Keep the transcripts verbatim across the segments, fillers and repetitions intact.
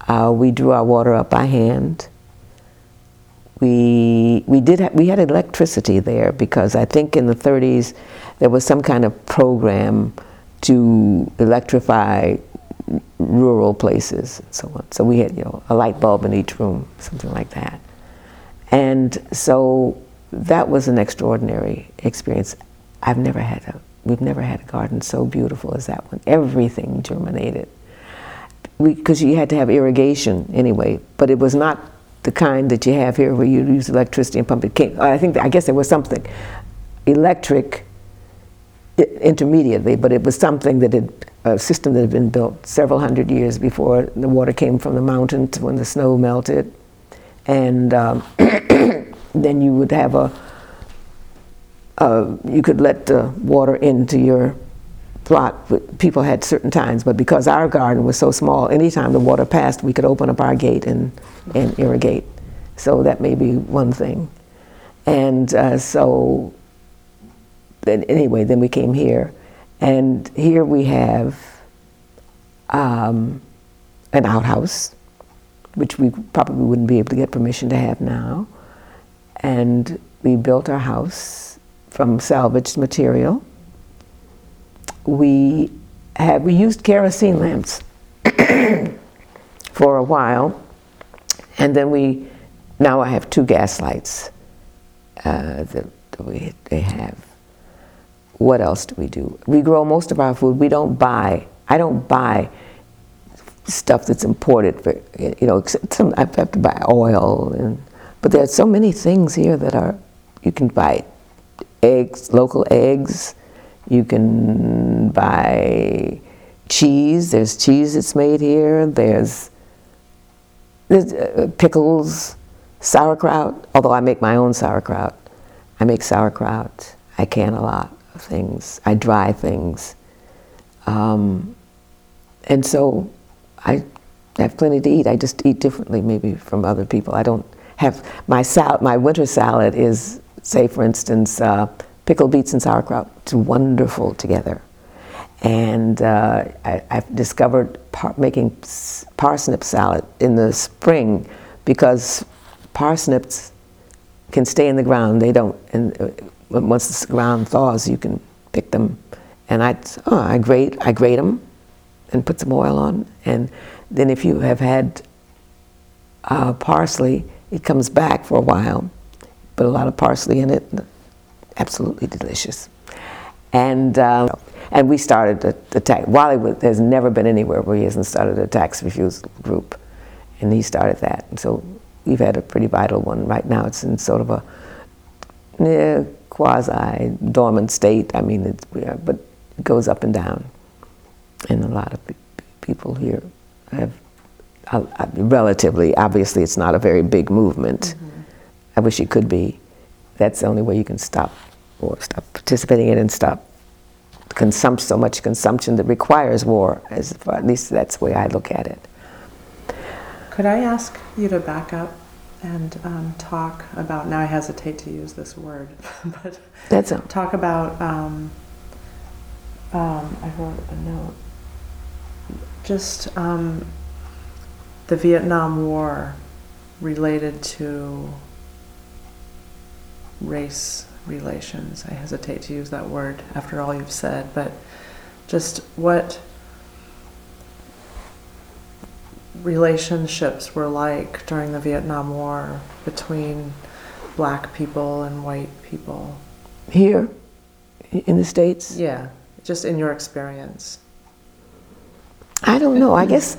Uh, we drew our water up by hand. We, we, did ha we had electricity there because I think in the thirties there was some kind of program to electrify rural places and so on. So we had, you know, a light bulb in each room, something like that. And so that was an extraordinary experience. I've never had a, we've never had a garden so beautiful as that one. Everything germinated. Because you had to have irrigation anyway, but it was not the kind that you have here where you use electricity and pump it. Came, I think, I guess there was something electric intermediately, but it was something that had, a system that had been built several hundred years before the water came from the mountains when the snow melted. And um, then you would have a, uh, you could let the water into your plot. People had certain times, but because our garden was so small, anytime the water passed, we could open up our gate and, and irrigate. So that may be one thing. And uh, so, then anyway, then we came here. And here we have um, an outhouse, which we probably wouldn't be able to get permission to have now. And we built our house from salvaged material. We had, we used kerosene lamps for a while, and then we, now I have two gas lights uh, that we they have. What else do we do? We grow most of our food. We don't buy, I don't buy stuff that's imported, for, you know, some, I have to buy oil, and, but there are so many things here that are, you can buy eggs, local eggs, you can buy cheese, there's cheese that's made here, there's, there's uh, pickles, sauerkraut, although I make my own sauerkraut. I make sauerkraut, I can a lot of things, I dry things. Um, and so I have plenty to eat, I just eat differently maybe from other people. I don't have, my salad, my winter salad is, say for instance, uh, pickled beets and sauerkraut. It's wonderful together. And uh, I, I've discovered par making parsnip salad in the spring because parsnips can stay in the ground. They don't, and uh, once the ground thaws, you can pick them. And I, oh, I grate, I grate them and put some oil on. And then if you have had uh, parsley, it comes back for a while. Put a lot of parsley in it. Absolutely delicious. And um, and we started the, the tax, Wally has never been anywhere where he hasn't started a tax refusal group, and he started that. And so we've had a pretty vital one. Right now it's in sort of a eh, quasi dormant state. I mean, it's, but it goes up and down. And a lot of pe people here have, uh, relatively, obviously it's not a very big movement. Mm-hmm. I wish it could be. That's the only way you can stop, or stop participating in it and stop consumption, so much consumption that requires war, as far, at least that's the way I look at it. Could I ask you to back up and um, talk about, now I hesitate to use this word, but that's a, talk about, um, um, I wrote a note, just um, the Vietnam War related to race relations. I hesitate to use that word after all you've said, but just what relationships were like during the Vietnam War between black people and white people. Here, in the States? Yeah, just in your experience. I don't know, I guess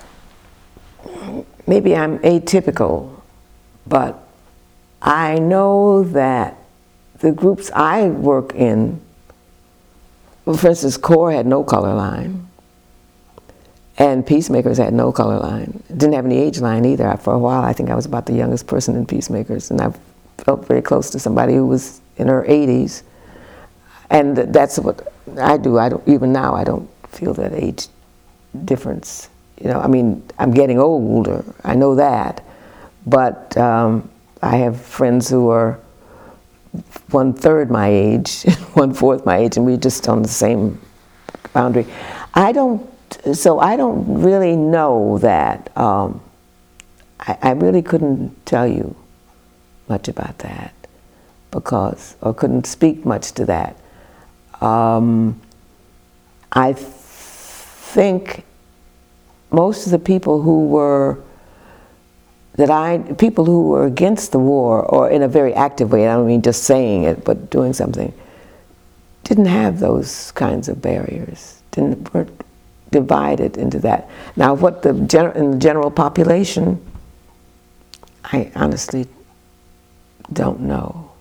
maybe I'm atypical, but I know that the groups I work in, well, for instance, CORE had no color line, and Peacemakers had no color line. Didn't have any age line either. For a while, I think I was about the youngest person in Peacemakers, and I felt very close to somebody who was in her eighties. And that's what I do. I don't, even now, I don't feel that age difference. You know, I mean, I'm getting older, I know that, but um, I have friends who are one third my age, one fourth my age, and we're just on the same boundary. I don't so I don't really know that. Um, I, I really couldn't tell you much about that because, or couldn't speak much to that. Um, I th think most of the people who were, that I, people who were against the war, or in a very active way, I don't mean just saying it, but doing something, didn't have those kinds of barriers, didn't, weren't divided into that. Now what the gen in the general population, I honestly don't know.